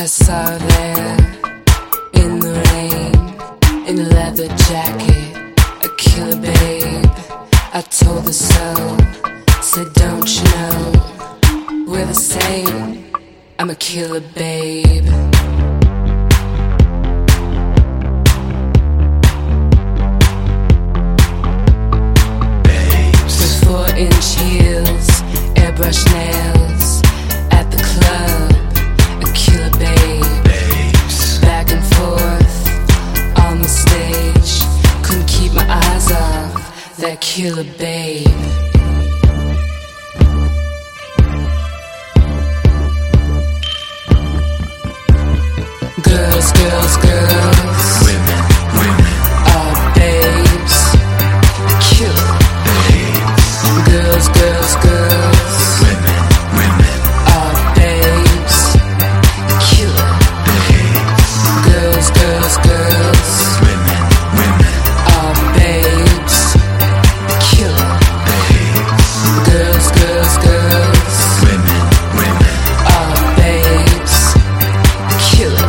I saw her there in the rain, in a leather jacket, a killer babe. I told her so, said don't you know, we're the same, I'm a killer babe. 4-inch heels, airbrush nails, at the club, a killer babe. Back and forth, on the stage, couldn't keep my eyes off that killer babe. Girls, girls, girls, women, women, are babes, killer. Girls, girls, girls, women, women, are babes, killer. Girls, girls, girls, women, women, are babes, killer. Girls, girls, girls, women, women, are babes, killer.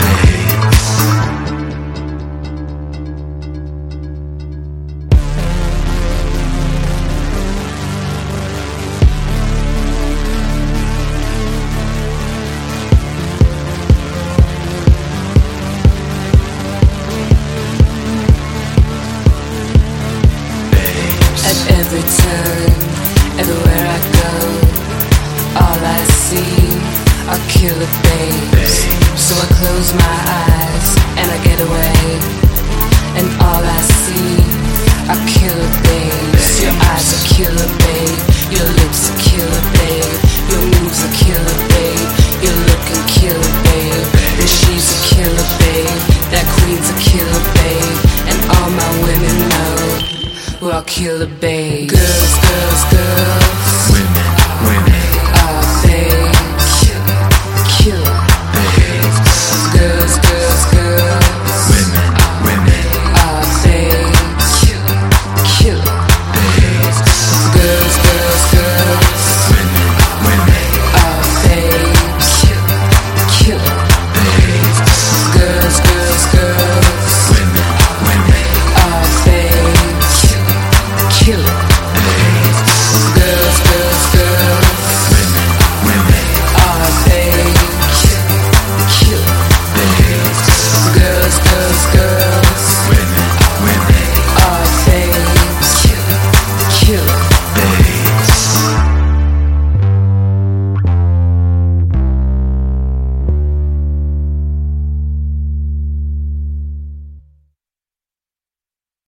At every turn, everywhere I go, all I see are killer babes. So I close my eyes and I get away, and all I see are killer babes. Your eyes are killer babe, your lips are killer babe, your moves are killer babe, you're looking killer babe, and she's a killer babe, that queen's a killer babe, and all my women know we're all killer babe. Girls, girls, girls, women, women.